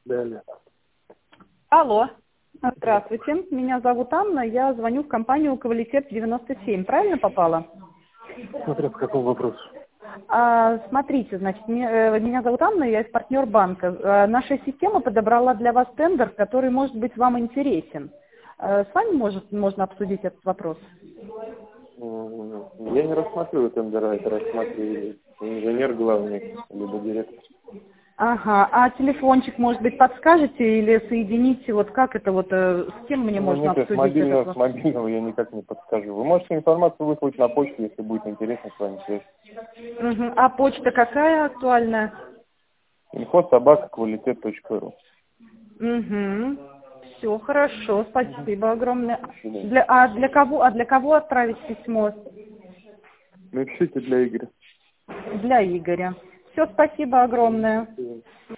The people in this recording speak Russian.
Далее. Алло. Здравствуйте. Меня зовут Анна. Я звоню в компанию «Квалитет 97». Правильно попала? Смотря по какому вопросу. Смотрите, значит, меня зовут Анна, я партнер банка. Наша система подобрала для вас тендер, который может быть вам интересен. С вами можно обсудить этот вопрос? Я не рассматриваю тендера, это рассматривает инженер главный, либо директор. Ага, а телефончик, может быть, подскажете или соедините, вот как это вот, с кем мне можно Нет, обсудить этот с вопрос? мобильного я никак не подскажу. Вы можете информацию выслать на почту, если будет интересно с вами связь. Угу. А почта какая актуальная? info@qualitet.ru. Угу. Все хорошо, спасибо огромное. До свидания. Для кого отправить письмо? Напишите для Игоря. Для Игоря. Все, спасибо огромное. До свидания.